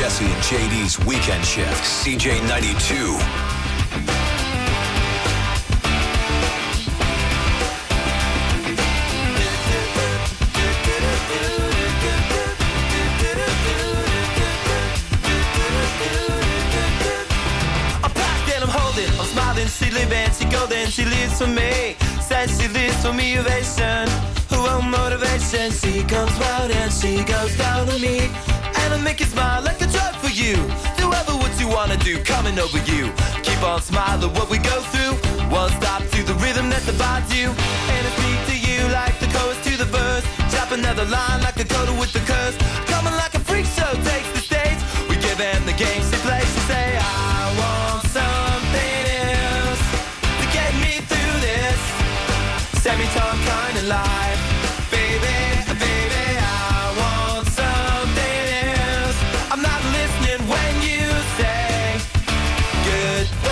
Jesse and JD's Weekend Shift, CJ92. I'm smiling, she living, she golden, she lives for me. Says she lives for me, ovation, her own motivation. She comes round and she goes down to me, and I make you smile like a drug for you. Do ever what you wanna do, coming over you. Keep on smiling what we go through. One stop to the rhythm that divides you, and I speak to you like the chorus to the verse. Drop another line like a coda with the curse. Coming like a freak show takes the stage. We give them the game she plays. She say, I want something else to get me through this semi-time kind of life. Baby, baby, I want something else. I'm not listening when you say goodbye.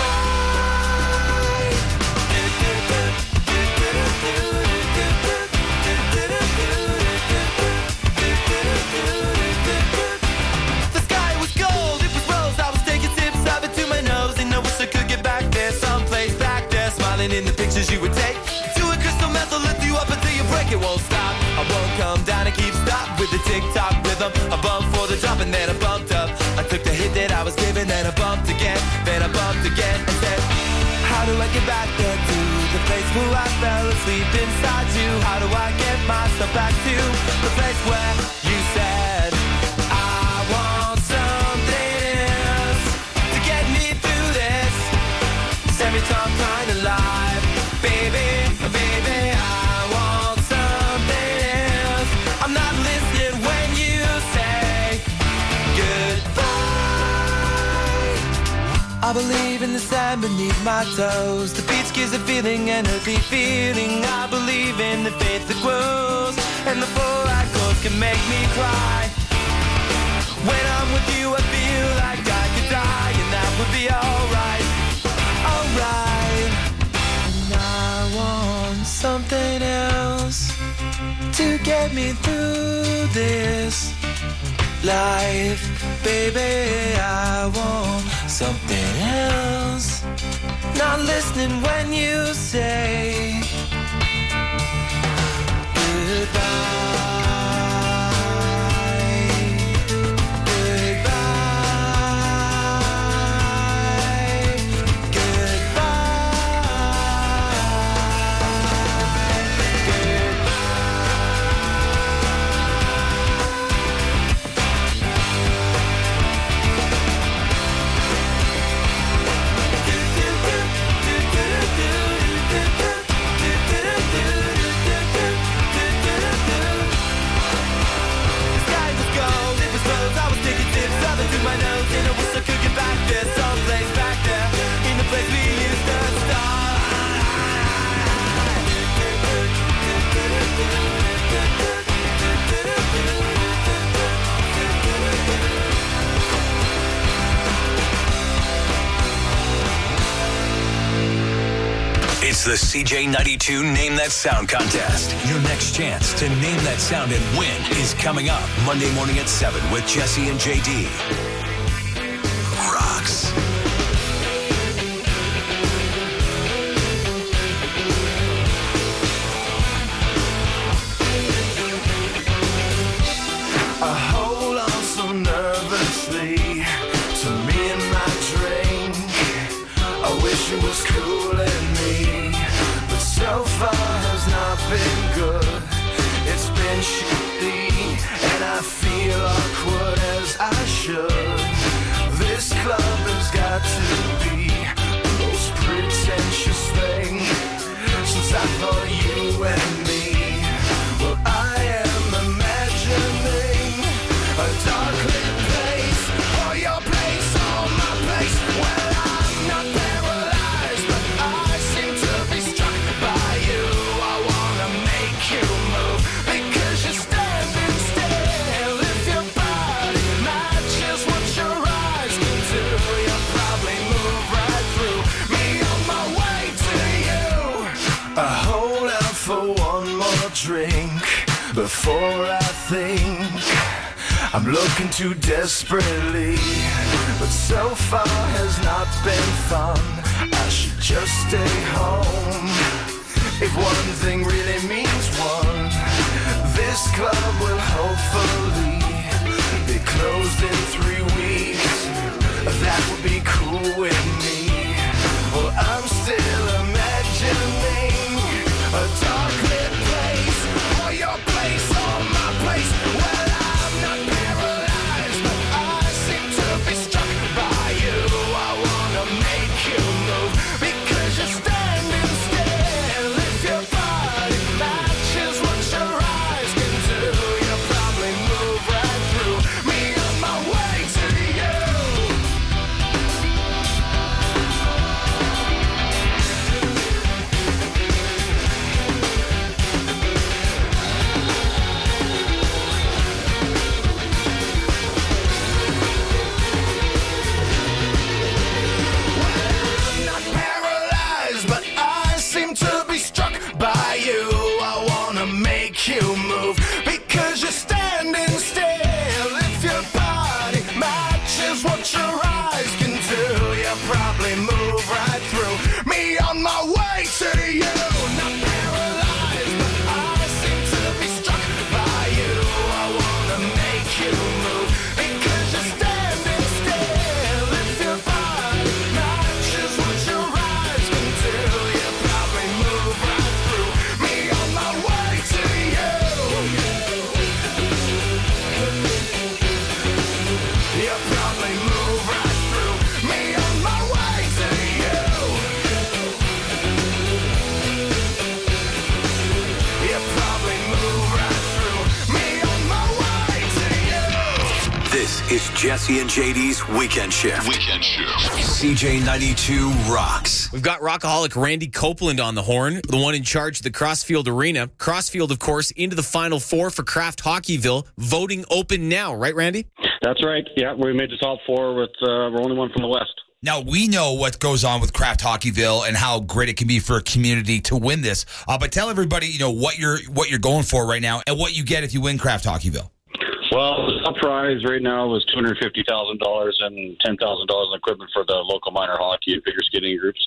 The sky was gold, it was rose. I was taking tips of it to my nose, and I wish I could get back there, someplace back there, smiling in the pictures you would take. To a crystal method, lift you up until you break. It won't stop. I won't come down and keep stop with the tick-tock rhythm. I bumped for the drop and then I bumped up. I took the hit that I was given, then I bumped again, then I bumped again, and said, how do I get back there to the place where I fell asleep inside you? How do I get myself back to the place where you said I want something else to get me through this semi-time kind of life? Baby, baby, I want something else. I'm not listening when you say goodbye. I believe in the sand beneath my toes. The beach gives a feeling and a deep feeling. I believe in the faith that grows, and the four-eyed chords can make me cry. When I'm with you, I feel like I could die, and that would be alright, alright. And I want something else to get me through this life. Baby, I want something else. Not listening when you say goodbye. My nose, and I wish I could get back there, someplace back there, in the place we used to start. It's the CJ92 Name That Sound contest. Your next chance to name that sound and win is coming up Monday morning at 7 with Jesse and JD. Rocks. I hold on so nervously to me and my drink. I wish it was cooling me, but so far has not been good. It's been shitty, and I feel awkward as I should. This club has got to be the most pretentious thing since I thought you and me. Well, I am imagining a dark lit place, or your place, or my place. Well, I'm not paralyzed, but I seem to be struck by you. I wanna make you move because you're standing still. If your body matches what your eyes can do, you'll probably move right through me on my way to you. I hold out for one more drink before I think I'm looking too desperately, but so far has not been fun. I should just stay home. If one thing really means one, this club will hopefully be closed in 3 weeks. That would be cool with me. Well, I'm still imagining a dark-lit place, or your place, or my place. Well, I'm not paralyzed, but I seem to be struck by you. I wanna make you move, because you're standing still. If your body matches what your eyes can do, you'll probably move right through me on my way to you. I'm not paralyzed, but I seem to be struck by you. I wanna make you move, because you're standing still. If your body matches what your eyes can do, you'll probably move right through me on my way to you. Not paralyzed, but I seem to be struck by you. I wanna make you move, because you're standing still. If your body matches what your eyes can do, you'll probably move right through me on my way to you. You'll probably move right through me on my way to you. You'll probably move right through me on my way to you. This is Jesse and JD's Weekend Shift. CJ92 rocks. We've got rockaholic Randy Copeland on the horn, the one in charge of the Crossfield Arena. Crossfield, of course, into the Final Four for Kraft Hockeyville. Voting open now, right, Randy? That's right. Yeah, we made the top four with we're only one from the West. Now, we know what goes on with Kraft Hockeyville and how great it can be for a community to win this. But tell everybody, what you're going for right now and what you get if you win Kraft Hockeyville. Well, the top prize right now was $250,000 and $10,000 in equipment for the local minor hockey and figure skating groups.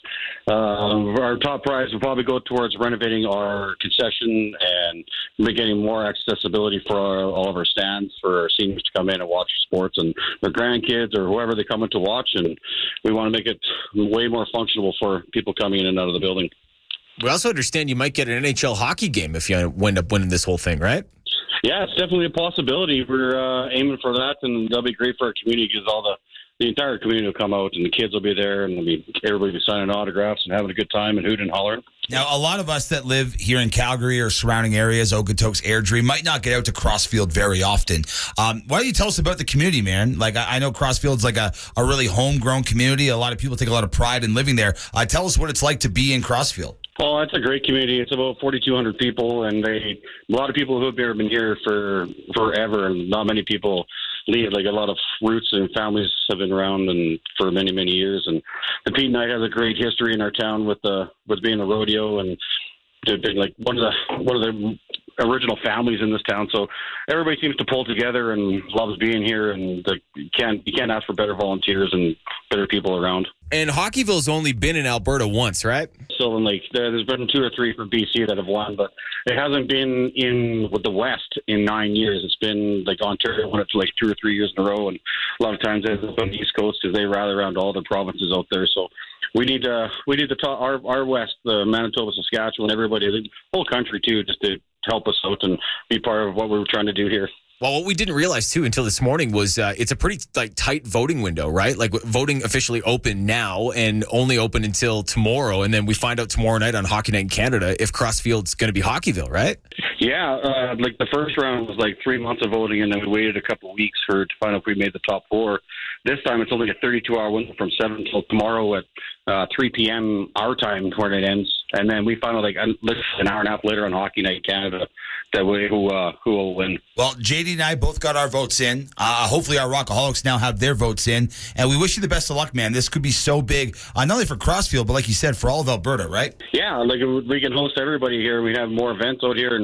Our top prize will probably go towards renovating our concession and getting more accessibility for all of our stands for our seniors to come in and watch sports and their grandkids or whoever they come in to watch. And we want to make it way more functional for people coming in and out of the building. We also understand you might get an NHL hockey game if you end up winning this whole thing, right? Yeah, it's definitely a possibility. We're aiming for that, and that'll be great for our community because the entire community will come out, and the kids will be there, and everybody will be signing autographs and having a good time and hooting and hollering. Now, a lot of us that live here in Calgary or surrounding areas, Okotoks, Airdrie, might not get out to Crossfield very often. Why don't you tell us about the community, man? Like, I know Crossfield's like a really homegrown community. A lot of people take a lot of pride in living there. Tell us what it's like to be in Crossfield. Oh, it's a great community. It's about 4,200 people, and a lot of people who have been here for forever, and not many people leave. Like, a lot of roots and families have been around and for many, many years. And the Pete Night has a great history in our town with being a rodeo, and they've been like one of the original families in this town. So everybody seems to pull together and loves being here, and you can't ask for better volunteers and better people around. And Hockeyville's only been in Alberta once, right? Sylvan Lake. There's been 2 or 3 from BC that have won, but it hasn't been in with the West in 9 years. It's been like Ontario won it for like 2 or 3 years in a row, and a lot of times it's up on the East Coast because they rally around all the provinces out there. So we need the top, our West, the Manitoba, Saskatchewan, everybody, the whole country too, just to help us out and be part of what we're trying to do here. Well, what we didn't realize, too, until this morning was it's a pretty tight voting window, right? Like, voting officially open now and only open until tomorrow. And then we find out tomorrow night on Hockey Night in Canada if Crossfield's going to be Hockeyville, right? Yeah. Like, the first round was like 3 months of voting, and then we waited a couple of weeks to find out if we made the top 4. This time it's only a 32-hour window from 7 until tomorrow at 3 p.m. our time when it ends. And then we found out like an hour and a half later on Hockey Night Canada that who will win. Well, JD and I both got our votes in. Hopefully our Rockaholics now have their votes in. And we wish you the best of luck, man. This could be so big, not only for Crossfield, but like you said, for all of Alberta, right? Yeah, like we can host everybody here. We have more events out here, and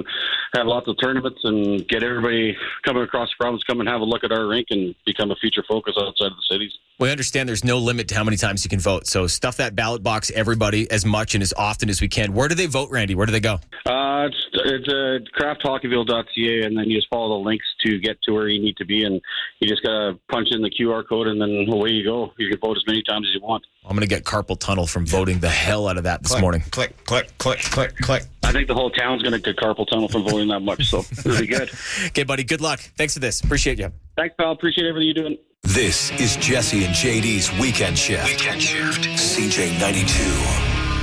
have lots of tournaments and get everybody coming across the province, come and have a look at our rink and become a future focus outside of the cities. We understand there's no limit to how many times you can vote. So stuff that ballot box, everybody, as much and as often as we can. Where do they vote, Randy? Where do they go? It's crafthockeyville.ca, and then you just follow the links to get to where you need to be, and you just got to punch in the QR code, and then away you go. You can vote as many times as you want. I'm going to get carpal tunnel from voting the hell out of that this morning. Click, click, click, click, click. I think the whole town's going to get carpal tunnel from voting that much, so it'll be good. Okay, buddy, good luck. Thanks for this. Appreciate you. Thanks, pal. Appreciate everything you're doing. This is Jesse and JD's Weekend Shift. Weekend Shift. CJ92.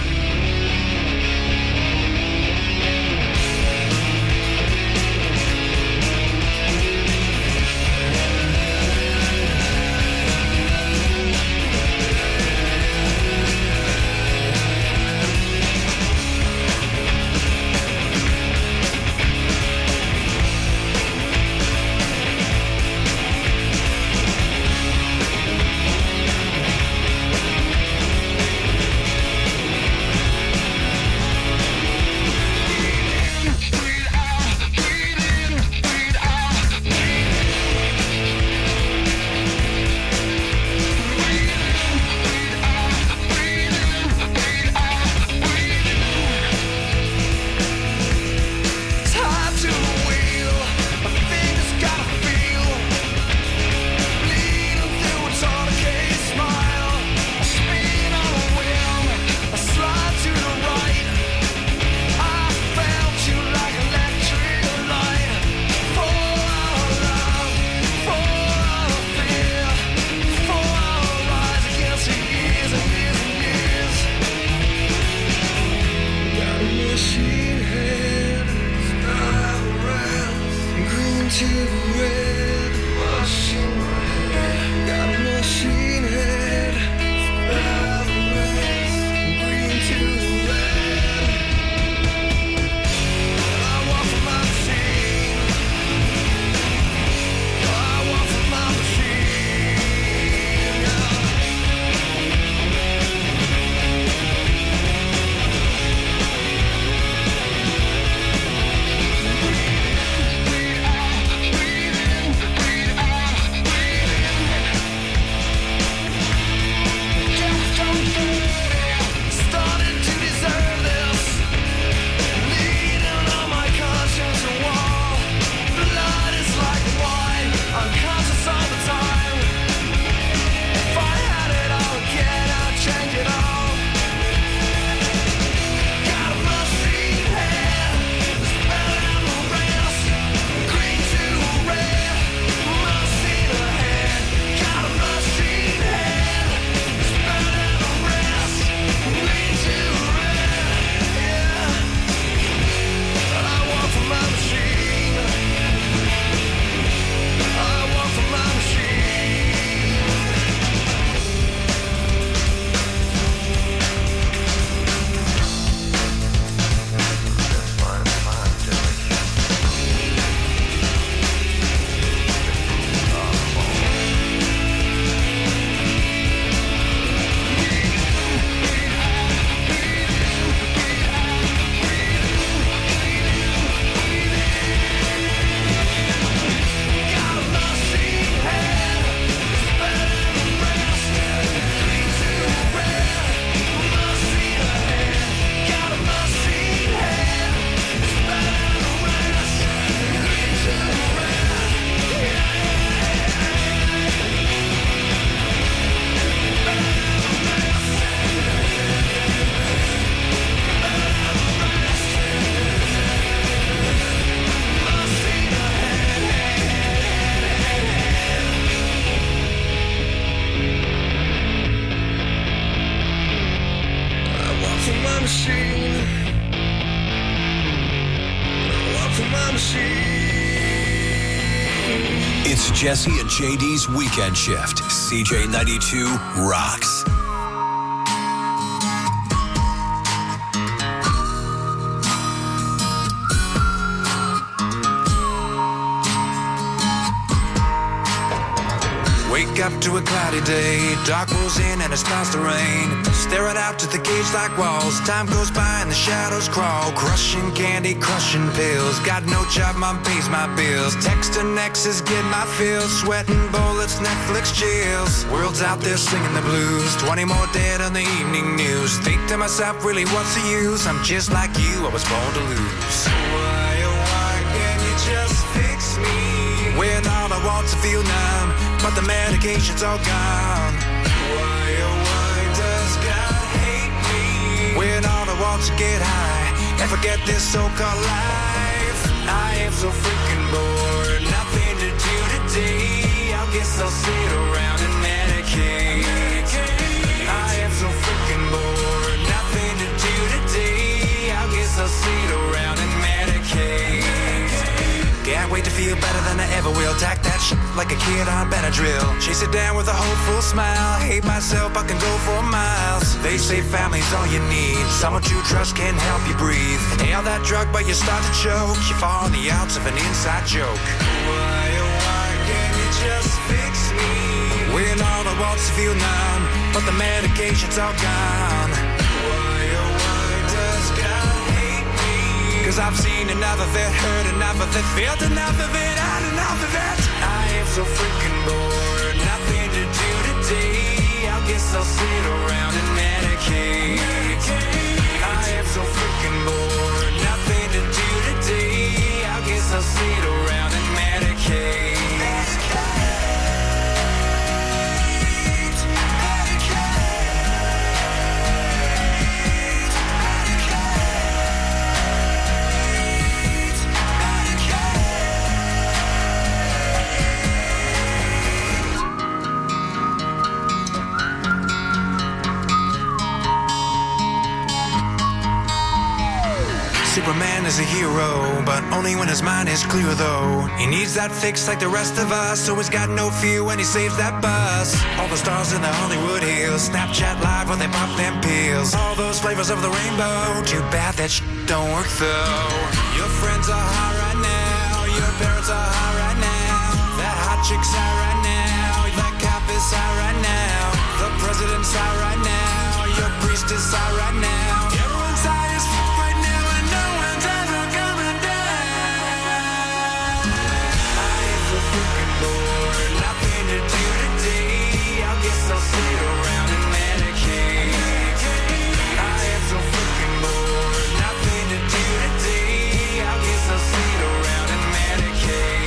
It's Jesse and JD's Weekend Shift. CJ92 rocks. Wake up to a cloudy day. Dark rolls in and it starts to rain. Staring out to the cage like walls. Time goes by and the shadows crawl. Crushing candy, crushing pills. Got no job, mom pays my bills. Texting exes, get my fill. Sweating bullets, Netflix chills. World's out there singing the blues. 20 more dead on the evening news. Think to myself, really what's the use? I'm just like you, I was born to lose. Why, oh why can't you just fix me? When all I want's to feel numb, but the medication's all gone. Why, oh why does God hate me? When all I want's to get high and forget this so-called life. I am so freaking bored, nothing to do today. I guess I'll sit around and medicate. I am so freaking bored, nothing to do today. I guess I'll sit around and medicate. Can't wait to feel better than I ever will. Tack that shit like a kid on Benadryl. Chase it down with a hopeful smile. Hate myself, I can go for miles. They say family's all you need. Someone to trust can help you breathe. Nail that drug, but you start to choke. You fall on the outs of an inside joke. Why, oh why can't you just fix me? When all I want's to feel numb, but the medication's all gone. Why, oh why does God hate me? Cause I've seen enough of it, heard enough of it, felt enough of it, had enough of it. I am so freaking bored, nothing to do today. I guess I'll sit around and medicate. I am so freaking bored, nothing to do today. I guess I'll sit around and medicate. Superman is a hero, but only when his mind is clear though. He needs that fix like the rest of us, so he's got no fear when he saves that bus. All the stars in the Hollywood Hills, Snapchat live when they pop them pills. All those flavors of the rainbow, too bad that shit don't work though. Your friends are high right now, your parents are high right now. That hot chick's high right now, that cop is high right now. The president's high right now, your priest is high right now. Everyone's high as f*** right now and no one's ever coming down. I am so freaking bored, nothing to do today. I guess I'll sit around and medicate. I am so freaking bored, nothing to do today. I guess I'll sit around and medicate.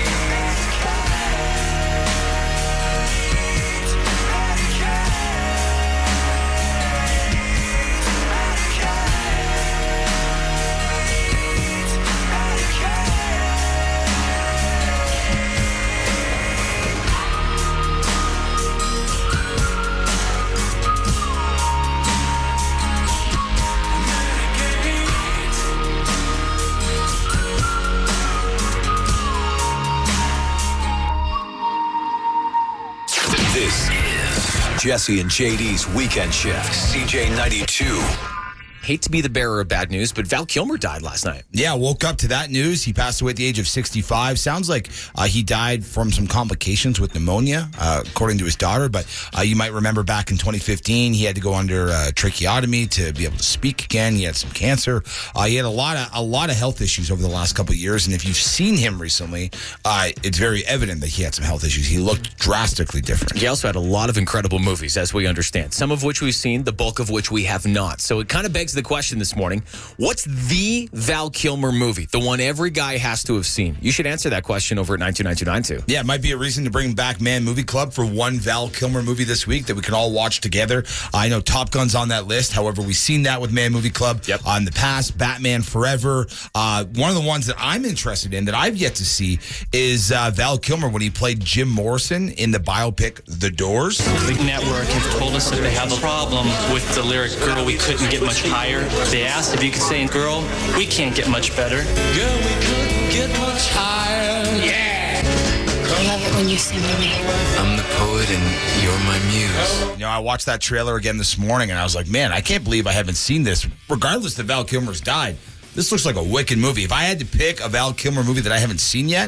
This is Jesse and JD's Weekend Shift. CJ92. Hate to be the bearer of bad news, but Val Kilmer died last night. Yeah, woke up to that news. He passed away at the age of 65. Sounds like he died from some complications with pneumonia, according to his daughter. But you might remember back in 2015, he had to go under tracheotomy to be able to speak again. He had some cancer. He had a lot of health issues over the last couple of years. And if you've seen him recently, it's very evident that he had some health issues. He looked drastically different. He also had a lot of incredible movies, as we understand, some of which we've seen, the bulk of which we have not. So it kind of begs the question this morning, what's the Val Kilmer movie, the one every guy has to have seen? You should answer that question over at 92992. Yeah, it might be a reason to bring back Man Movie Club for one Val Kilmer movie this week that we can all watch together. I know Top Gun's on that list. However, we've seen that with Man Movie Club in the past. Batman Forever. One of the ones that I'm interested in that I've yet to see is Val Kilmer when he played Jim Morrison in the biopic The Doors. The network have told us that they have a problem with the lyric, "Girl, we couldn't get much higher." They asked if you could say, "Girl, we can't get much better." Girl, we couldn't get much higher. Yeah. I love it when you sing to me. I'm the poet and you're my muse. You know, I watched that trailer again this morning and I was like, man, I can't believe I haven't seen this. Regardless that Val Kilmer's died, this looks like a wicked movie. If I had to pick a Val Kilmer movie that I haven't seen yet,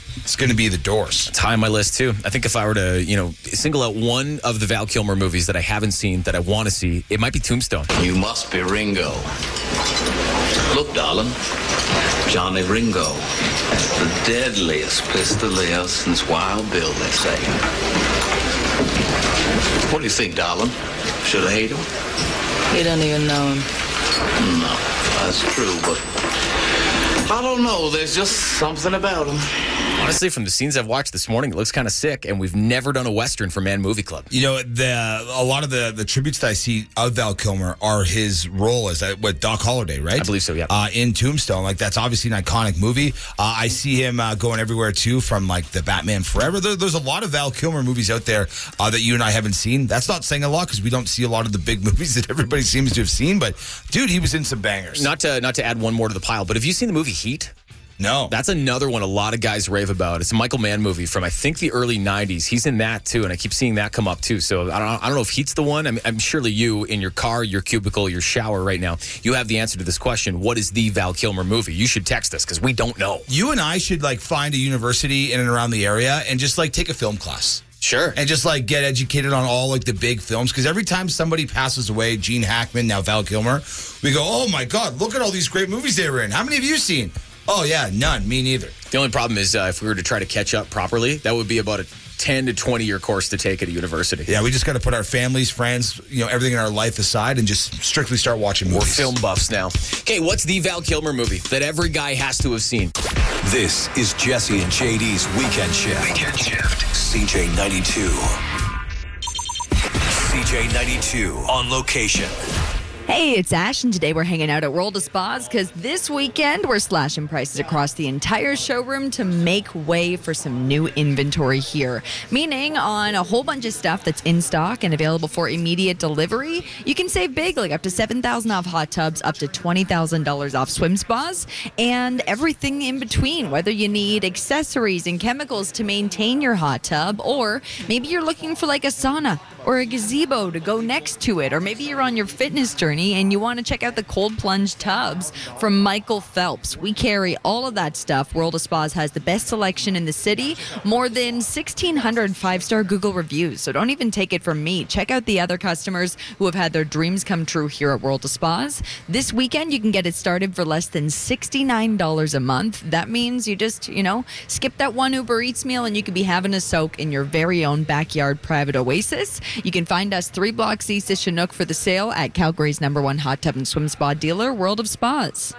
It's going to be The Doors. It's high on my list, too. I think if I were to, single out one of the Val Kilmer movies that I haven't seen that I want to see, it might be Tombstone. You must be Ringo. Look, darling. Johnny Ringo. The deadliest pistoleer since Wild Bill, they say. What do you think, darling? Should I hate him? You don't even know him. No, that's true, but I don't know. There's just something about him. Honestly, from the scenes I've watched this morning, it looks kind of sick, and we've never done a Western for Man Movie Club. A lot of the tributes that I see of Val Kilmer are his role as with Doc Holliday, right? I believe so, yeah. In Tombstone. Like, that's obviously an iconic movie. I see him going everywhere, too, from, like, the Batman Forever. There's a lot of Val Kilmer movies out there that you and I haven't seen. That's not saying a lot because we don't see a lot of the big movies that everybody seems to have seen, but, dude, he was in some bangers. Not to add one more to the pile, but have you seen the movie Heat? No. That's another one a lot of guys rave about. It's a Michael Mann movie from, I think, the early 90s. He's in that, too, and I keep seeing that come up, too. So I don't know if Heat's the one. I'm surely you, in your car, your cubicle, your shower right now, you have the answer to this question. What is the Val Kilmer movie? You should text us, because we don't know. You and I should, find a university in and around the area and just, take a film class. Sure. And just, get educated on all, the big films. Because every time somebody passes away, Gene Hackman, now Val Kilmer, we go, oh, my God, look at all these great movies they were in. How many have you seen? Oh, yeah, none. Me neither. The only problem is if we were to try to catch up properly, that would be about a 10 to 20-year course to take at a university. Yeah, we just got to put our families, friends, everything in our life aside and just strictly start watching movies. We're film buffs now. Okay, what's the Val Kilmer movie that every guy has to have seen? This is Jesse and JD's Weekend Shift. CJ92. CJ92 on location. Hey, it's Ash, and today we're hanging out at World of Spas because this weekend we're slashing prices across the entire showroom to make way for some new inventory here. Meaning on a whole bunch of stuff that's in stock and available for immediate delivery, you can save big, like up to $7,000 off hot tubs, up to $20,000 off swim spas, and everything in between, whether you need accessories and chemicals to maintain your hot tub, or maybe you're looking for like a sauna or a gazebo to go next to it, or maybe you're on your fitness journey and you want to check out the cold plunge tubs from Michael Phelps. We carry all of that stuff. World of Spas has the best selection in the city, more than 1,600 five-star Google reviews. So don't even take it from me. Check out the other customers who have had their dreams come true here at World of Spas. This weekend, you can get it started for less than $69 a month. That means you just, skip that one Uber Eats meal and you could be having a soak in your very own backyard private oasis. You can find us 3 blocks east of Chinook for the sale at Calgary's #1 hot tub and swim spa dealer, World of Spas.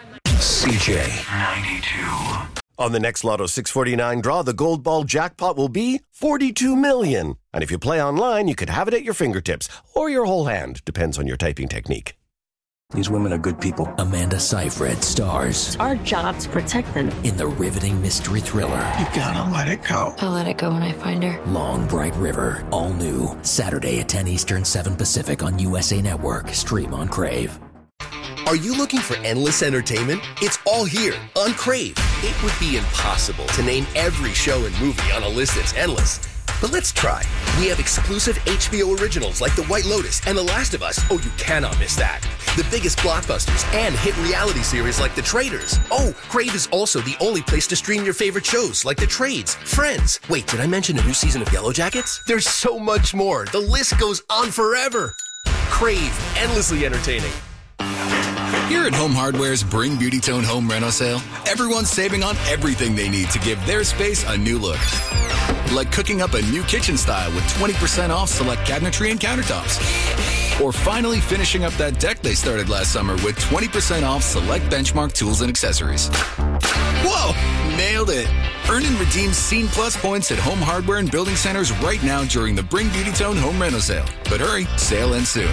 CJ92. On the next Lotto 649 draw, the Gold Ball jackpot will be $42 million. And if you play online, you could have it at your fingertips or your whole hand. Depends on your typing technique. These women are good people. Amanda Seyfried stars. It's our job to protect them. In the riveting mystery thriller. You gotta let it go. I'll let it go when I find her. Long Bright River. All new. Saturday at 10 Eastern, 7 Pacific on USA Network. Stream on Crave. Are you looking for endless entertainment? It's all here on Crave. It would be impossible to name every show and movie on a list that's endless. But let's try. We have exclusive HBO originals like The White Lotus and The Last of Us. Oh, you cannot miss that. The biggest blockbusters and hit reality series like The Traitors. Oh, Crave is also the only place to stream your favorite shows like The Trades, Friends. Wait, did I mention a new season of Yellow Jackets? There's so much more. The list goes on forever. Crave, endlessly entertaining. Here at Home Hardware's Bring Beauty Tone Home Reno sale, everyone's saving on everything they need to give their space a new look. Like cooking up a new kitchen style with 20% off select cabinetry and countertops. Or finally finishing up that deck they started last summer with 20% off select Benchmark tools and accessories. Whoa! Nailed it! Earn and redeem Scene Plus points at Home Hardware and Building Centers right now during the Bring Beauty Tone Home Reno sale. But hurry, sale ends soon.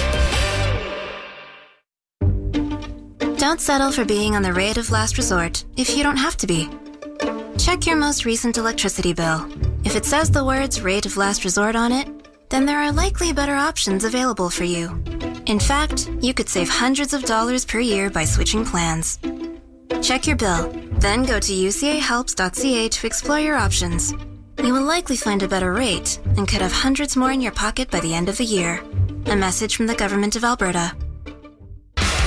Don't settle for being on the rate of last resort if you don't have to be. Check your most recent electricity bill. If it says the words rate of last resort on it, then there are likely better options available for you. In fact, you could save hundreds of dollars per year by switching plans. Check your bill, then go to ucahelps.ca to explore your options. You will likely find a better rate and could have hundreds more in your pocket by the end of the year. A message from the Government of Alberta.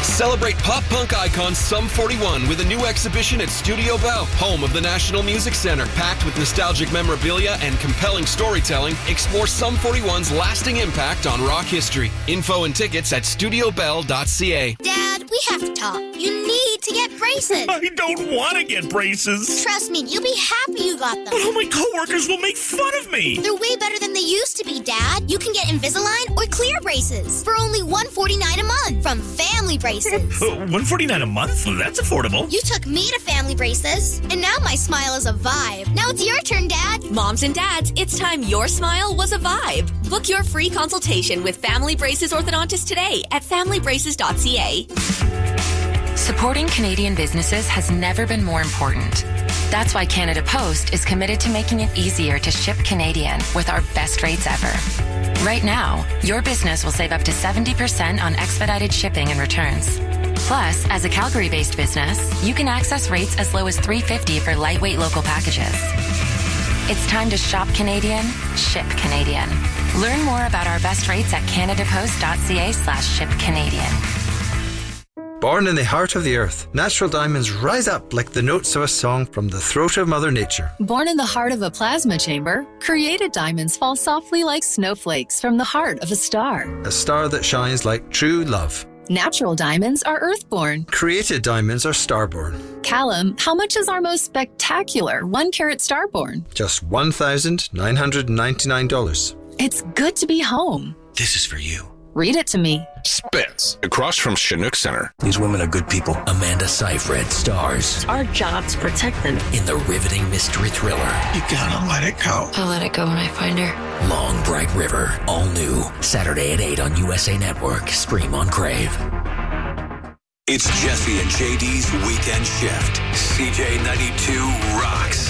Celebrate pop-punk icon Sum 41 with a new exhibition at Studio Bell, home of the National Music Center. Packed with nostalgic memorabilia and compelling storytelling, explore Sum 41's lasting impact on rock history. Info and tickets at studiobell.ca. Dad, we have to talk. You need to get braces. I don't want to get braces. Trust me, you'll be happy you got them. But all my coworkers will make fun of me. They're way better than they used to be, Dad. You can get Invisalign or clear braces for only $149 a month from Family Braces. $149 a month? That's affordable. You took me to Family Braces, and now my smile is a vibe. Now it's your turn, Dad. Moms and dads, it's time your smile was a vibe. Book your free consultation with Family Braces Orthodontist today at familybraces.ca. Supporting Canadian businesses has never been more important. That's why Canada Post is committed to making it easier to ship Canadian with our best rates ever. Right now, your business will save up to 70% on expedited shipping and returns. Plus, as a Calgary-based business, you can access rates as low as $3.50 for lightweight local packages. It's time to shop Canadian, ship Canadian. Learn more about our best rates at canadapost.ca/ship Canadian. Born in the heart of the earth, natural diamonds rise up like the notes of a song from the throat of Mother Nature. Born in the heart of a plasma chamber, created diamonds fall softly like snowflakes from the heart of a star. A star that shines like true love. Natural diamonds are earthborn. Created diamonds are starborn. Callum, how much is our most spectacular 1-carat starborn? Just $1,999. It's good to be home. This is for you. Read it to me. Spence, across from Chinook Center. These women are good people. Amanda Seyfried stars Our job's protect them. in the riveting mystery thriller You gotta let it go. I'll let it go when I find her. Long Bright River. All new. Saturday at 8 on USA Network. Stream on Crave. It's Jesse and JD's Weekend Shift. CJ92 rocks.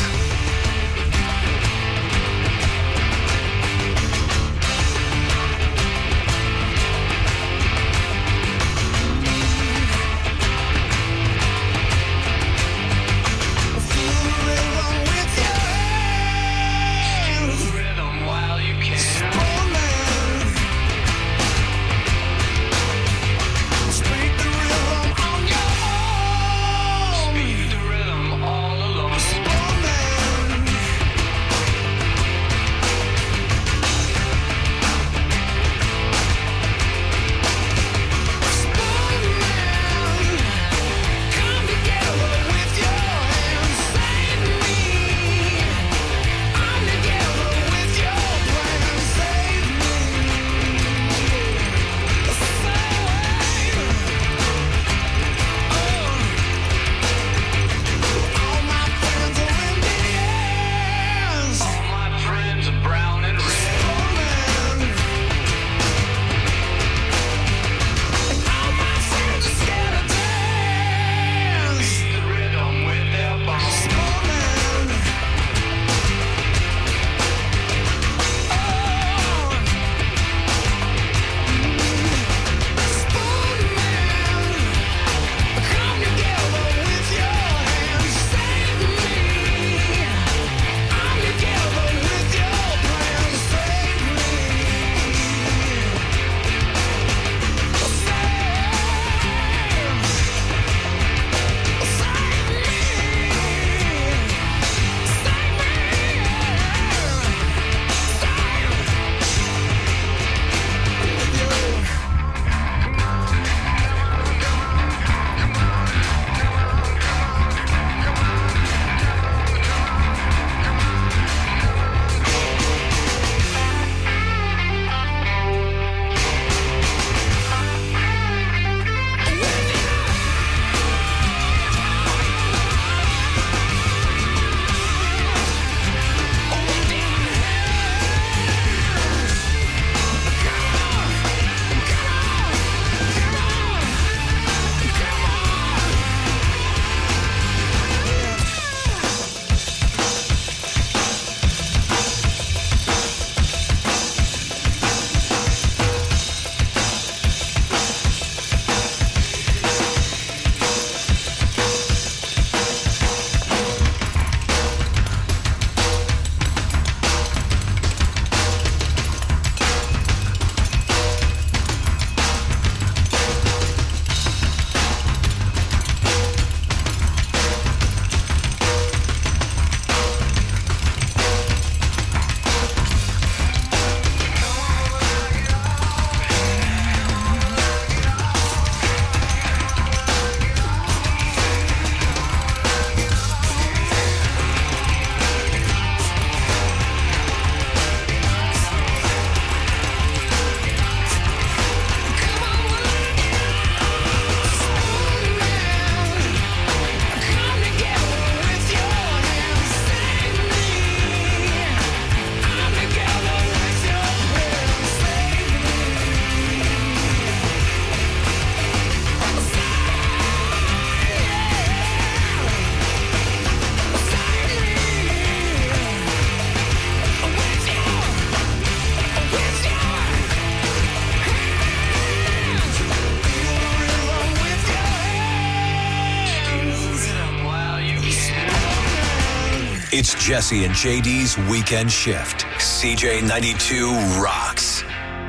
It's Jesse and JD's Weekend Shift. CJ92 rocks.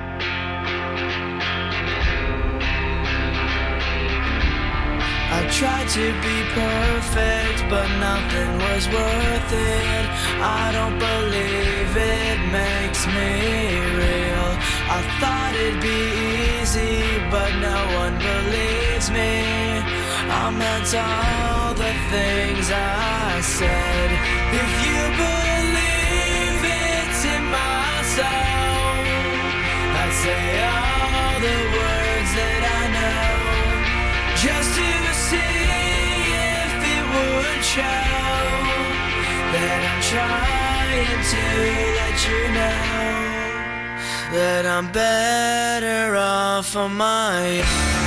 I tried to be perfect, but nothing was worth it. I don't believe it makes me real. I thought it'd be easy, but no one believes me. I meant all the things I said. If you believe it's in my soul, I'd say all the words that I know, just to see if it would show that I'm trying to let you know that I'm better off on my own.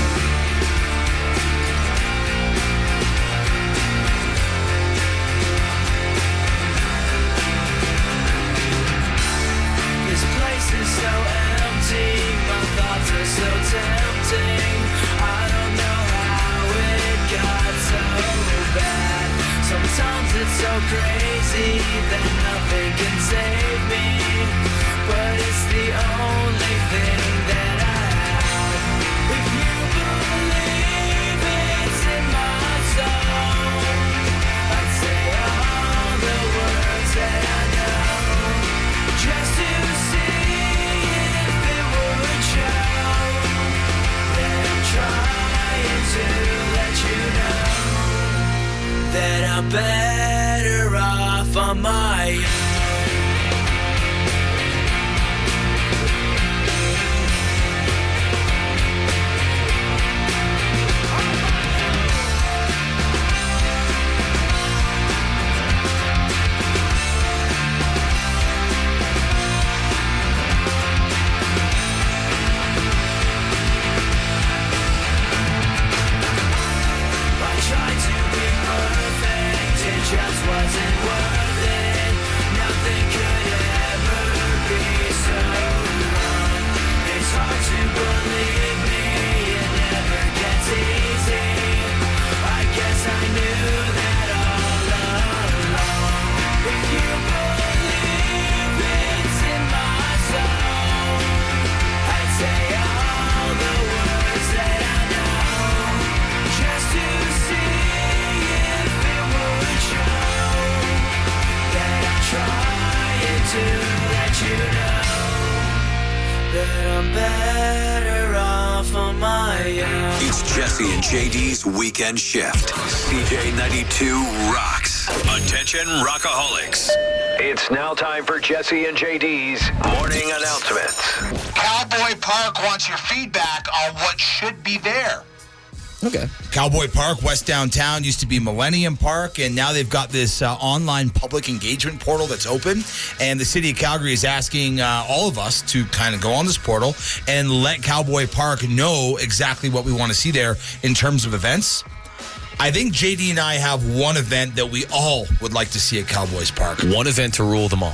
This place is so empty, my thoughts are so tempting. I don't know how it got so bad. Sometimes it's so crazy that nothing can save me, but it's the only thing that I have. If you believe it's in my soul, I'd say all the words that I know, just to see if it would show that I'm trying to let you know that I'm better off on my own. Just wasn't worth it. Nothing could ever be so wrong. It's hard to believe me, it never gets easy. I guess I knew that all along. If you believe it's in my soul, I'd say all the words that I know, just to see if it would show that I'm trying to let you know that I'm better off on my own. It's Jesse and JD's Weekend Shift. CJ92 rocks. Attention, rockaholics. It's now time for Jesse and JD's morning announcements. Cowboy Park wants your feedback on what should be there. Okay. Cowboy Park, West Downtown, used to be Millennium Park, and now they've got this online public engagement portal that's open. And the city of Calgary is asking all of us to kind of go on this portal and let Cowboy Park know exactly what we want to see there in terms of events. I think JD and I have one event that we all would like to see at Cowboys Park. One event to rule them all.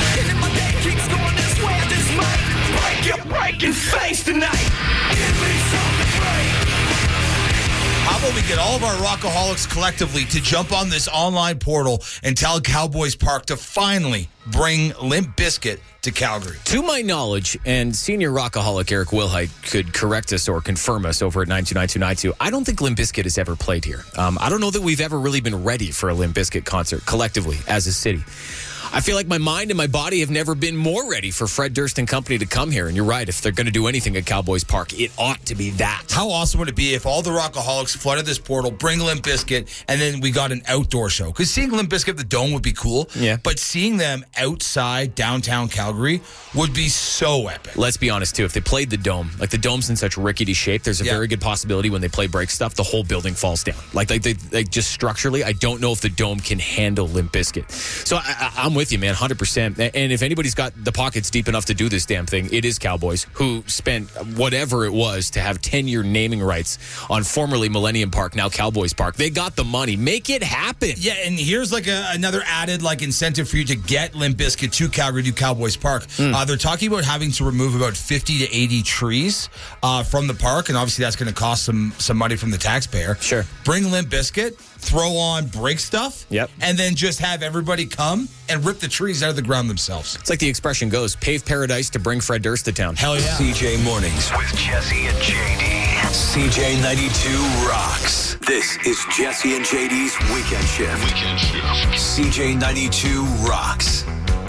Break your face tonight. Give me something great. How about we get all of our rockaholics collectively to jump on this online portal and tell Cowboys Park to finally bring Limp Bizkit to Calgary? To my knowledge, and senior rockaholic Eric Wilhite could correct us or confirm us over at 92992, I don't think Limp Bizkit has ever played here. I don't know that we've ever really been ready for a Limp Bizkit concert collectively as a city. I feel like my mind and my body have never been more ready for Fred Durst and company to come here. And you're right, if they're going to do anything at Cowboys Park, it ought to be that. How awesome would it be if all the rockaholics flooded this portal, bring Limp Bizkit, and then we got an outdoor show? Because seeing Limp Bizkit at the Dome would be cool. Yeah. But seeing them outside downtown Calgary would be so epic. Let's be honest, too. If they played the Dome, like the Dome's in such rickety shape, there's a very good possibility when they play break stuff, the whole building falls down. Like just structurally, I don't know if the Dome can handle Limp Bizkit. So I'm with you, man, 100%. And if anybody's got the pockets deep enough to do this damn thing, it is Cowboys, who spent whatever it was to have 10-year naming rights on formerly Millennium Park, now Cowboys Park. They got the money. Make it happen. Yeah, and here's like another added like incentive for you to get Limp Bizkit to Calgary to Cowboys Park. They're talking about having to remove about 50 to 80 trees from the park, and obviously that's going to cost some money from the taxpayer. Sure. Bring Limp Bizkit, throw on break stuff, and then just have everybody come and rip the trees out of the ground themselves. It's like the expression goes, pave paradise to bring Fred Durst to town. Hell yeah. CJ Mornings with Jesse and JD. CJ 92 rocks. This is Jesse and JD's Weekend Shift. CJ 92 rocks.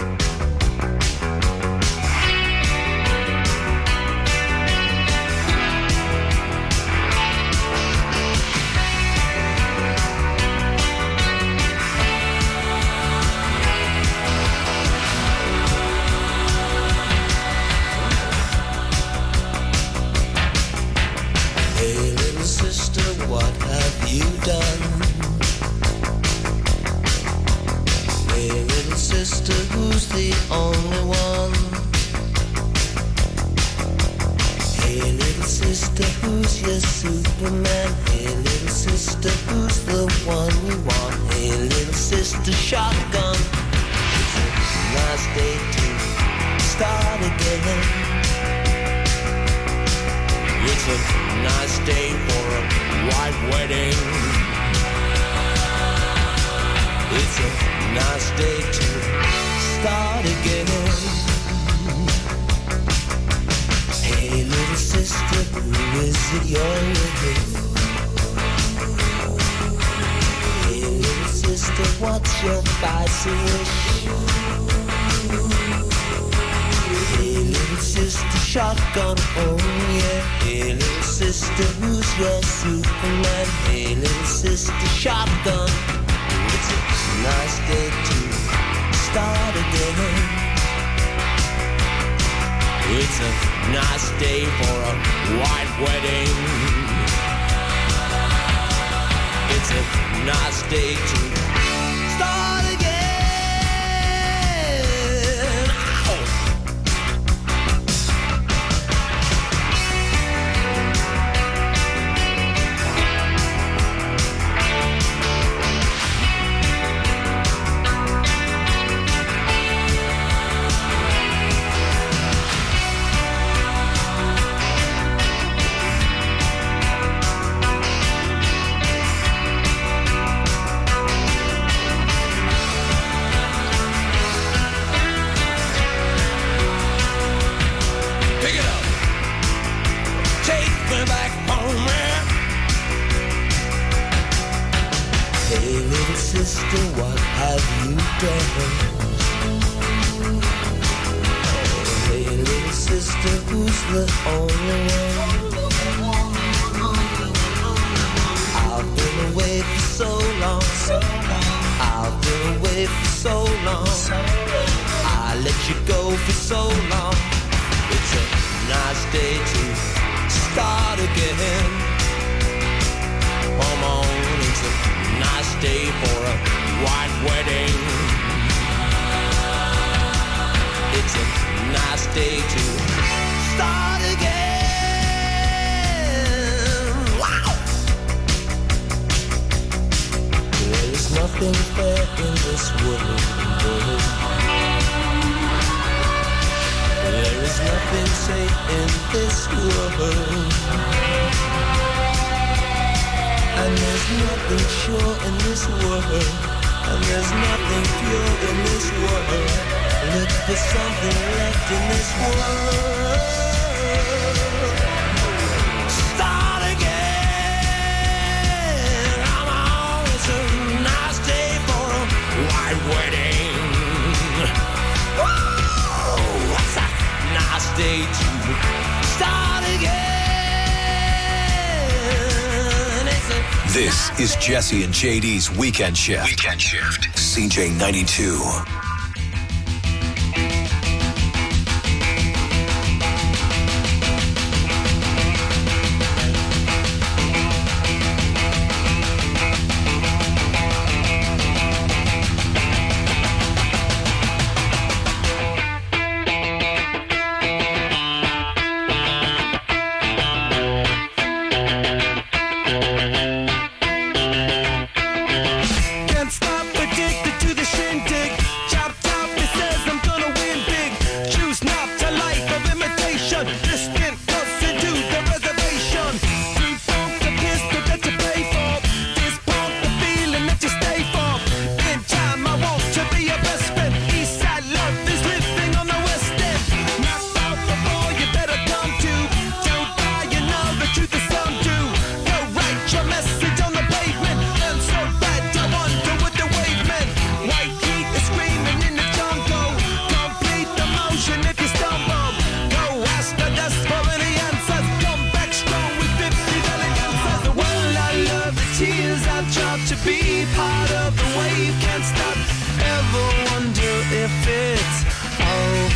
This is Jesse and JD's Weekend Shift. Weekend Shift. CJ 92.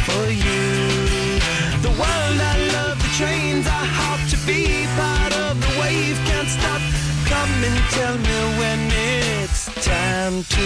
for you. The world I love, the trains I hop to be part of the wave. Can't stop. Come and tell me when it's time to.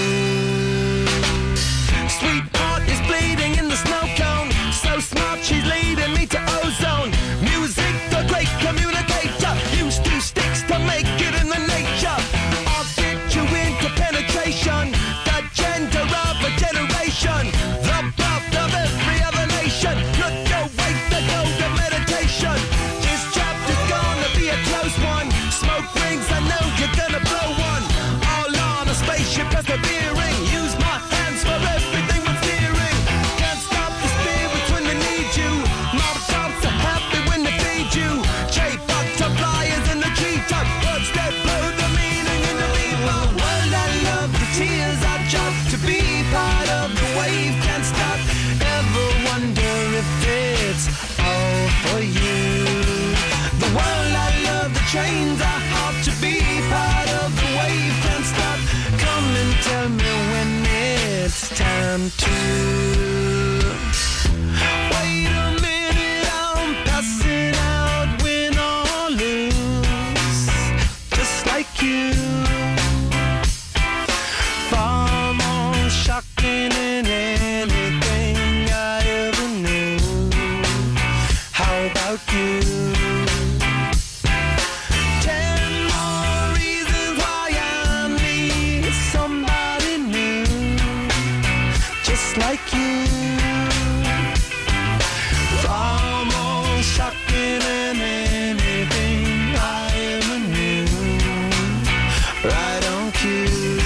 Sweetheart is bleeding in the snow cone. So smart, she's leading me to ozone. Music, the great communicator. Use two sticks to make it in the nature. I'll get you into penetration. The gender of a generation. The birth of every other nation. Look your way to go to meditation. This chapter's gonna be a close one. Smoke rings, I know you're gonna blow one. All on a spaceship persevering. Use my hands for everything but steering. Can't stop the spirits when they need you. Mob tops are happy when they feed you. Butterflies in the treetop. Words that blow the meaning in the bebop. World I love, the tears I drop to be part of the wave. Can't stop. Ever wonder if it's all for you. The world I love, the trains I hop to be part of the wave. Can't stop. Come and tell me when it's time to. Wait a minute, I'm passing out, win or lose, just like you. Far more shocking than anything I ever knew. How about you? 10 more reasons why I need somebody new, just like you. Far more shocking than anything I ever knew. Right on cue.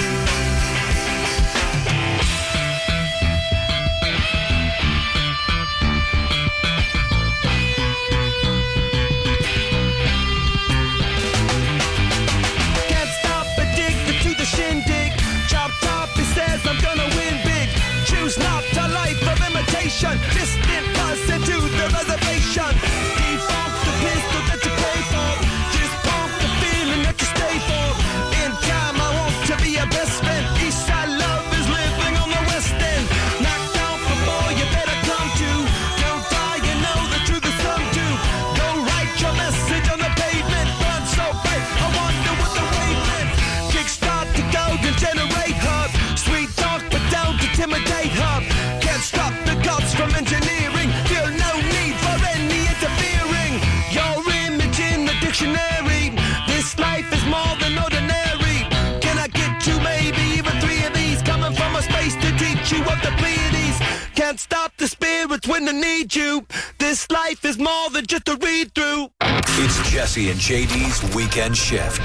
Can't stop, addicted to the shindig. Chop top, he says I'm gonna win big. Choose not a life of imitation. Distant person to the reservation. Default the pistol that you pay for. Just pump the feeling that you stay for. In time I want to be your best friend. Eastside love is living on the west end. Knocked out before you better come to. Don't die, you know the truth is some do. Go write your message on the pavement. Burn so bright, I wonder what the wavelength. Kickstart the golden generate hub. Sweet talk but don't intimidate hub. Can't stop the gods from engineering. Feel no need for any interfering. Your image in the dictionary. This life is more than ordinary. Can I get you maybe even 3 of these? Coming from a space to teach you of the Pleiades. Can't stop the spirits when they need you. This life is more than just a read through. It's Jesse and JD's Weekend Shift.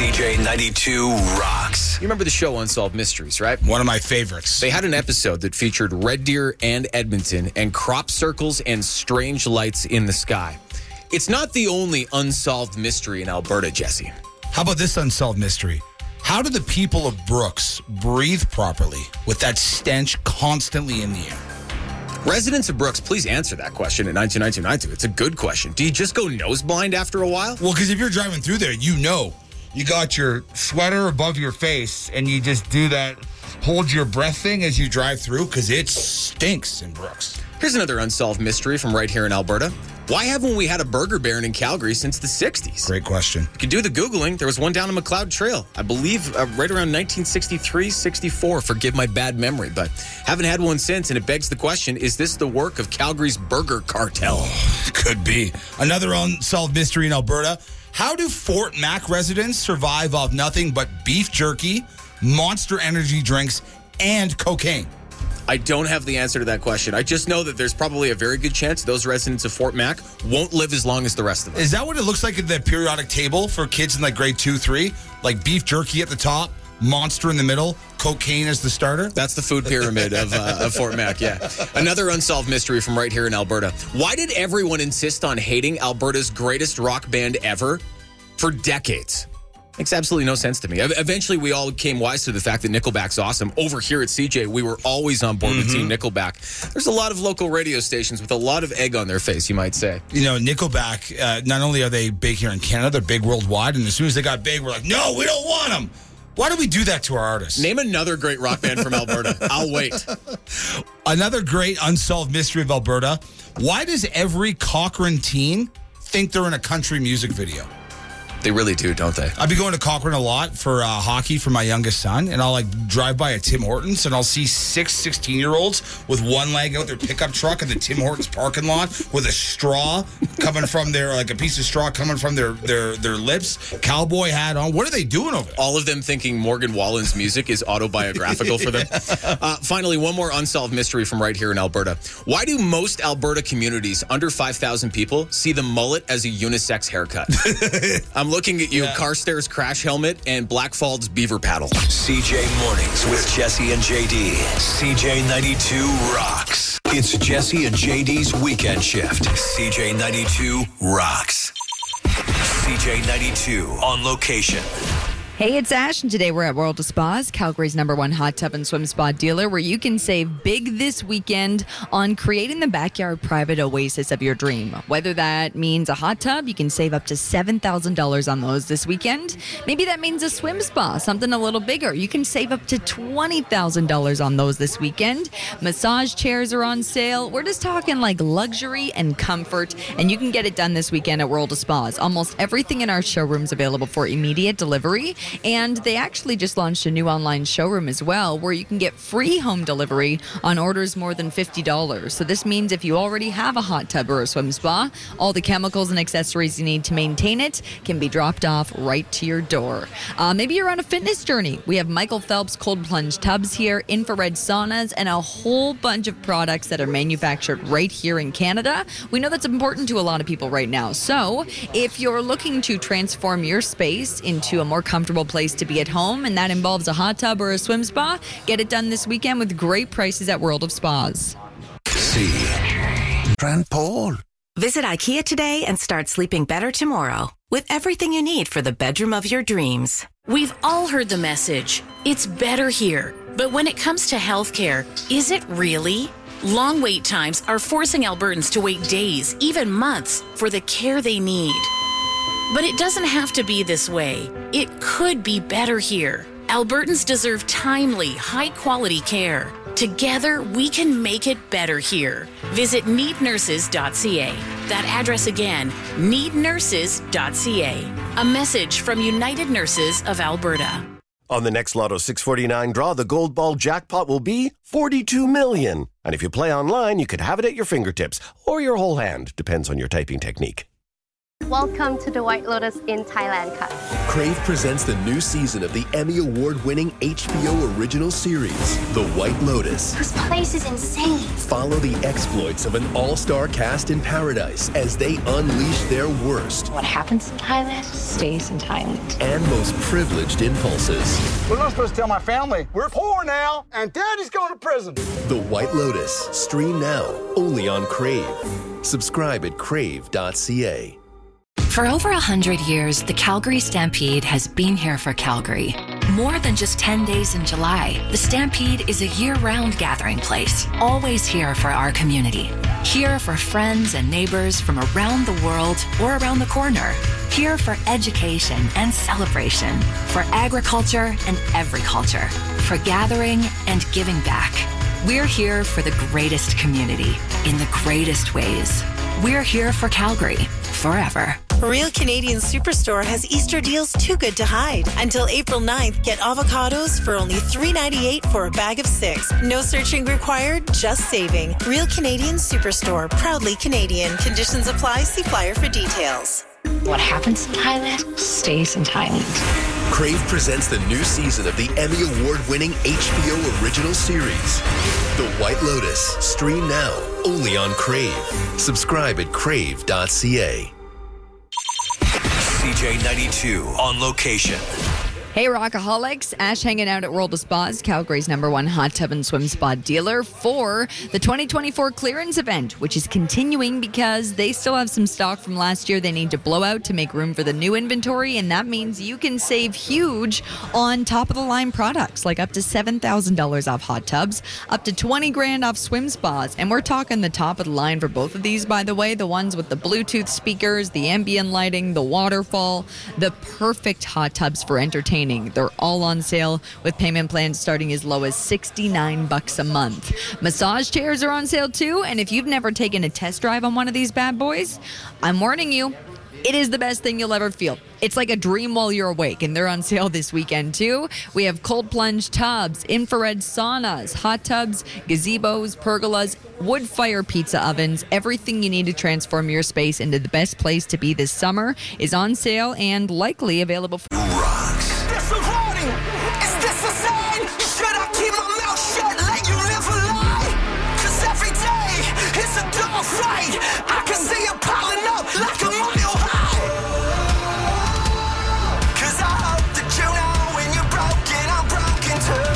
CJ92 rocks. You remember the show Unsolved Mysteries, right? One of my favorites. They had an episode that featured Red Deer and Edmonton and crop circles and strange lights in the sky. It's not the only unsolved mystery in Alberta, Jesse. How about this unsolved mystery? How do the people of Brooks breathe properly with that stench constantly in the air? Residents of Brooks, please answer that question at 92992. It's a good question. Do you just go nose blind after a while? Well, because if you're driving through there, you know. You got your sweater above your face, and you just do that hold your breath thing as you drive through, because it stinks in Brooks. Here's another unsolved mystery from right here in Alberta. Why haven't we had a burger baron in Calgary since the 60s? Great question. You can do the Googling. There was one down on McLeod Trail, I believe right around 1963, 64. Forgive my bad memory, but haven't had one since, and it begs the question, is this the work of Calgary's burger cartel? Oh, could be. Another unsolved mystery in Alberta. How do Fort Mac residents survive off nothing but beef jerky, Monster energy drinks, and cocaine? I don't have the answer to that question. I just know that there's probably a very good chance those residents of Fort Mac won't live as long as the rest of us. Is that what it looks like in the periodic table for kids in like grade 2, 3? Like beef jerky at the top, Monster in the middle, cocaine as the starter? That's the food pyramid of Fort Mac, yeah. Another unsolved mystery from right here in Alberta. Why did everyone insist on hating Alberta's greatest rock band ever for decades? Makes absolutely no sense to me. Eventually, we all came wise to the fact that Nickelback's awesome. Over here at CJ, we were always on board with Team Nickelback. There's a lot of local radio stations with a lot of egg on their face, you might say. You know, Nickelback, not only are they big here in Canada, they're big worldwide. And as soon as they got big, we're like, no, we don't want them. Why do we do that to our artists? Name another great rock band from Alberta. I'll wait. Another great unsolved mystery of Alberta. Why does every Cochrane teen think they're in a country music video? They really do, don't they? I'll be going to Cochrane a lot for hockey for my youngest son, and I'll drive by a Tim Hortons, and I'll see 16-year-olds with one leg out their pickup truck in the Tim Hortons parking lot with a straw coming from their, a piece of straw coming from their lips, cowboy hat on. What are they doing over there? All of them thinking Morgan Wallen's music is autobiographical for them. Finally, one more unsolved mystery from right here in Alberta. Why do most Alberta communities under 5,000 people see the mullet as a unisex haircut? I'm looking at you, Carstairs crash helmet and Blackfald's beaver paddle. CJ Mornings with Jesse and JD. CJ 92 rocks. It's Jesse and JD's weekend shift. CJ 92 rocks. CJ 92 on location. Hey, it's Ash, and today we're at World of Spas, Calgary's #1 hot tub and swim spa dealer, where you can save big this weekend on creating the backyard private oasis of your dream. Whether that means a hot tub, you can save up to $7,000 on those this weekend. Maybe that means a swim spa, something a little bigger. You can save up to $20,000 on those this weekend. Massage chairs are on sale. We're just talking like luxury and comfort, and you can get it done this weekend at World of Spas. Almost everything in our showroom is available for immediate delivery. And they actually just launched a new online showroom as well, where you can get free home delivery on orders more than $50. So this means if you already have a hot tub or a swim spa, all the chemicals and accessories you need to maintain it can be dropped off right to your door. Maybe you're on a fitness journey. We have Michael Phelps cold plunge tubs here, infrared saunas, and a whole bunch of products that are manufactured right here in Canada. We know that's important to a lot of people right now. So if you're looking to transform your space into a more comfortable place to be at home, and that involves a hot tub or a swim spa, get it done this weekend with great prices at World of Spas. Grand Paul. Visit IKEA today and start sleeping better tomorrow with everything you need for the bedroom of your dreams. We've all heard the message. It's better here. But when it comes to healthcare, is it really? Long wait times are forcing Albertans to wait days, even months, for the care they need. But it doesn't have to be this way. It could be better here. Albertans deserve timely, high-quality care. Together, we can make it better here. Visit neednurses.ca. That address again, neednurses.ca. A message from United Nurses of Alberta. On the next Lotto 649 draw, the Gold Ball jackpot will be $42 million. And if you play online, you could have it at your fingertips or your whole hand. Depends on your typing technique. Welcome to the White Lotus in Thailand Cut. Crave presents the new season of the Emmy Award-winning HBO original series, The White Lotus. This place is insane. Follow the exploits of an all-star cast in paradise as they unleash their worst. What happens in Thailand stays in Thailand. And most privileged impulses. We're not supposed to tell my family. We're poor now, and Daddy's going to prison. The White Lotus. Stream now, only on Crave. Subscribe at crave.ca. For over 100 years, the Calgary Stampede has been here for Calgary. More than just 10 days in July, the Stampede is a year-round gathering place, always here for our community. Here for friends and neighbors from around the world or around the corner. Here for education and celebration, for agriculture and every culture, for gathering and giving back. We're here for the greatest community in the greatest ways. We're here for Calgary forever. Real Canadian Superstore has Easter deals too good to hide. Until April 9th, get avocados for only $3.98 for a bag of 6. No searching required, just saving. Real Canadian Superstore, proudly Canadian. Conditions apply. See flyer for details. What happens in Thailand stays in Thailand. Crave presents the new season of the Emmy Award-winning HBO original series, The White Lotus. Stream now, only on Crave. Subscribe at crave.ca. CJ 92 on location. Hey, Rockaholics. Ash hanging out at World of Spas, Calgary's #1 hot tub and swim spa dealer for the 2024 clearance event, which is continuing because they still have some stock from last year they need to blow out to make room for the new inventory, and that means you can save huge on top-of-the-line products, like up to $7,000 off hot tubs, up to $20,000 off swim spas, and we're talking the top of the line for both of these, by the way, the ones with the Bluetooth speakers, the ambient lighting, the waterfall, the perfect hot tubs for entertainment training. They're all on sale with payment plans starting as low as $69 a month. Massage chairs are on sale too, and if you've never taken a test drive on one of these bad boys, I'm warning you, it is the best thing you'll ever feel. It's like a dream while you're awake, and they're on sale this weekend, too. We have cold plunge tubs, infrared saunas, hot tubs, gazebos, pergolas, wood fire pizza ovens. Everything you need to transform your space into the best place to be this summer is on sale and likely available for Rocks. This a warning. Is this a sign? Should I keep my mouth shut, let you live a lie? 'Cause every day it's a dog fight. I can see you piling up like a mile high. 'Cause I hope that you know when you're broken, I'm broken too.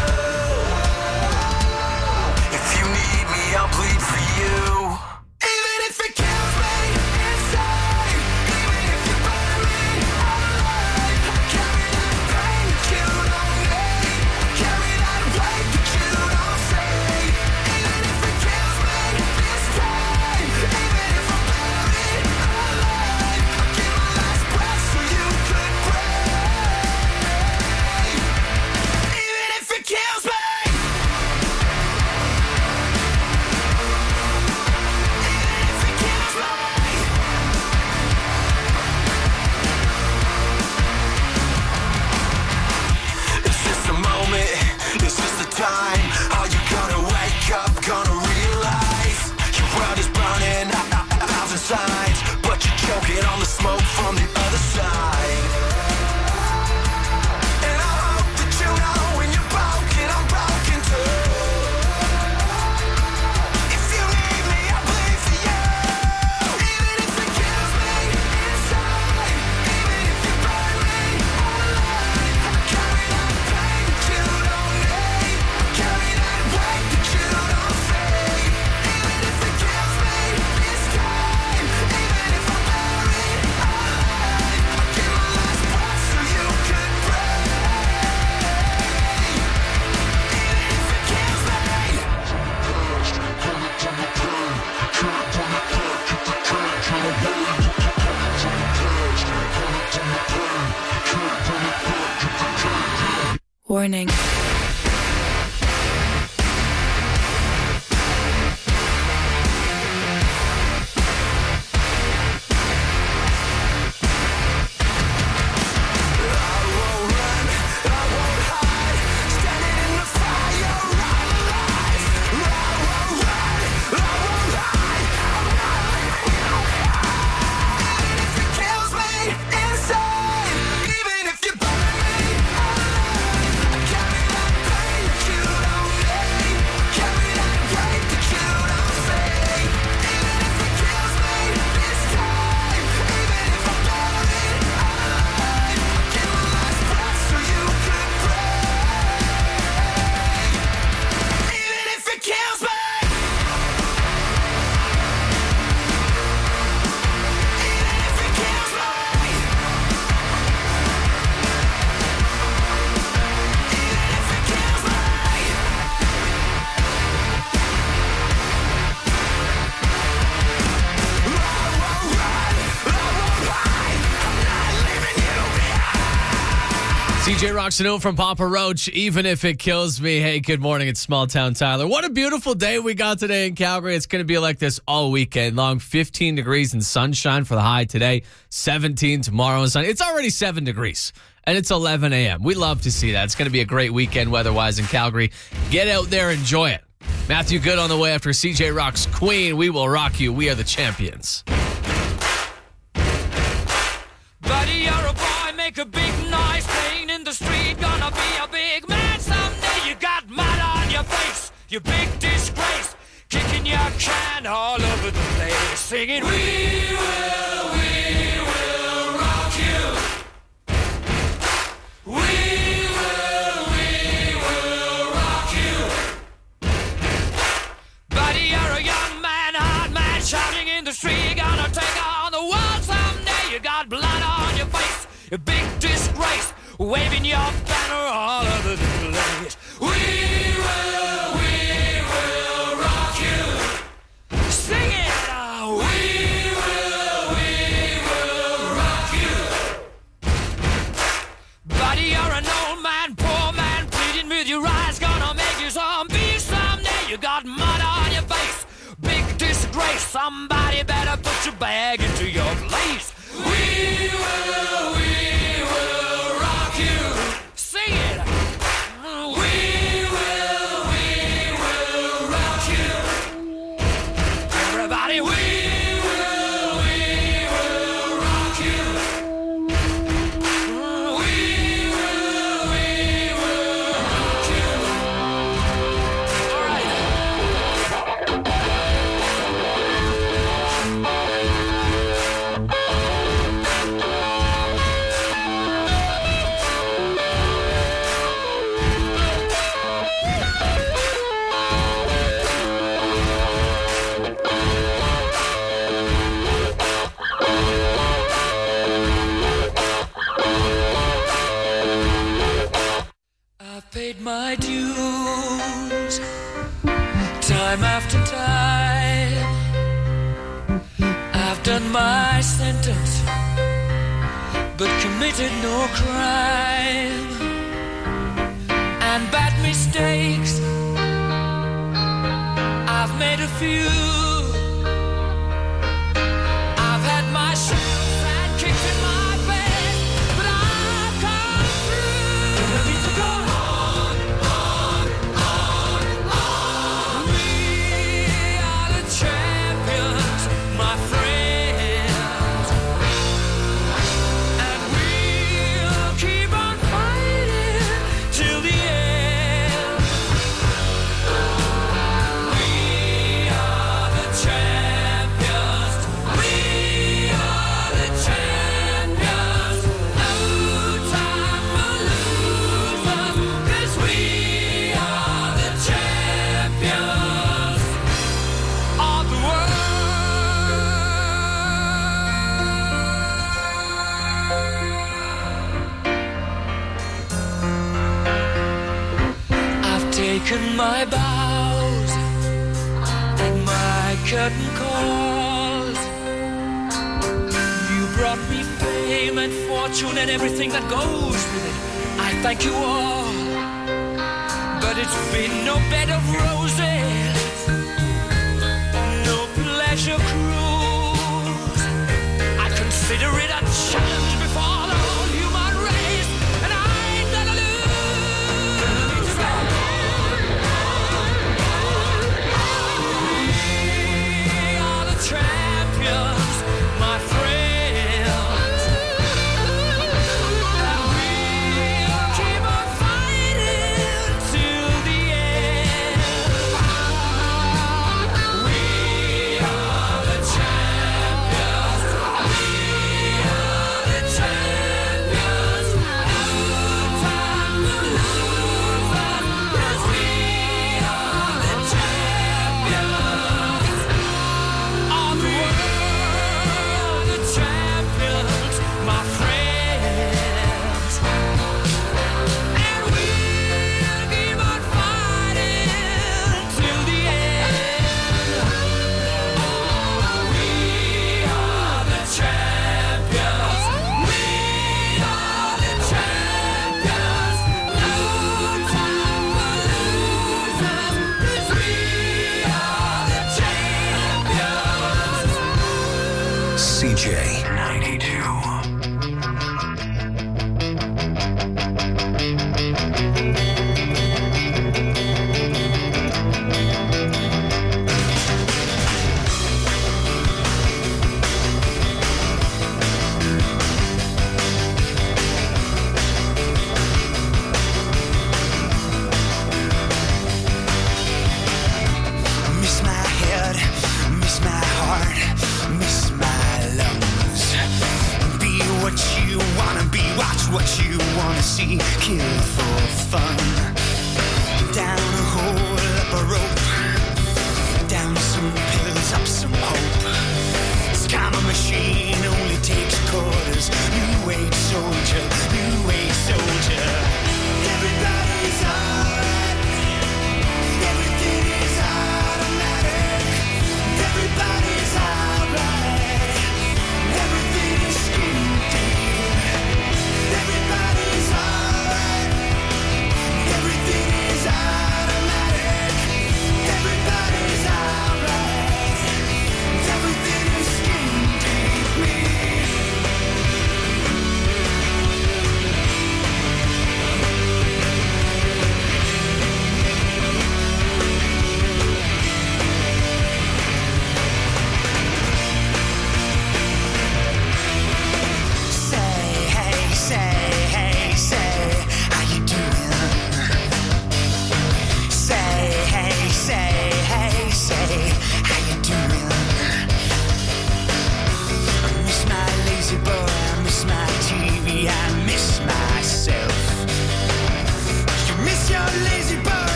If you need me, I'll bleed for you. Even if it kills me inside, even if you burn me alive, I carry that pain that you don't need, carry that weight that you don't see. Even if it kills me this time, even if I'm buried alive, I give my last breath so you could breathe. Even if it kills me. It's just a moment, it's just a time. Are you gonna wake up, gonna realize your world is burning, thousand signs, but you're choking on the smoke from the other side. And I hope that you know when you're broken, I'm broken too. If you need me, I'll bleed for you. Even if it kills me inside, even if you burn me alive, I carry that pain that you don't need, carry that weight that you don't see. Even if it kills me this time, even if I'm buried alive, I give my last breath so you could breathe. Even if it kills me. Warning. Kills me inside, even if you burn me alive. I carry that pain that you don't need, carry that weight that you don't see. Even if it kills me this time, even if I'm buried alive, I give my last breath so you could breathe. Even if it kills me. CJ Roxano from Papa Roach, even if it kills me. Hey, good morning. It's Small Town Tyler. What a beautiful day we got today in Calgary. It's going to be like this all weekend long. 15 degrees and sunshine for the high today. 17 tomorrow and sunny. It's already 7 degrees and it's 11 a.m. We love to see that. It's going to be a great weekend weather-wise in Calgary. Get out there, enjoy it. Matthew Good on the way after CJ Rock's Queen. We will rock you. We are the champions. Buddy, you're a boy, make a big noise, playing in the street, gonna be a big man someday. You got mud on your face, you big disgrace, kicking your can all over the place, singing, we will rock you. We will rock you. Buddy, you're a young man, hard man, shouting in the street, gonna take on the world someday. You got blood on your face, a big disgrace, waving your banner all over the place. We will rock you. Sing it out. We will rock you. Buddy, you're a no with your eyes, gonna make you some beast someday. You got mud on your face, big disgrace. Somebody better put your bag into your place. We will rock you. Sing it. We will rock you. Everybody, we will rock you. We will rock you. All right. I've paid my dues time after time. I've done my sentence, but committed no crime. And bad mistakes, I've made a few. I've had my share of fat kicks in my face, but I've come through. The beats are going on. We are the champions, my friends, and we'll keep on fighting till the end. We are the champions. We are the champions. No time for losers, 'cause we are the champions of the world. I've taken my bows and my curtain calls. You brought me fame and fortune and everything that goes with it. I thank you all, but it's been no bed of roses, no pleasure cruise. I consider it a challenge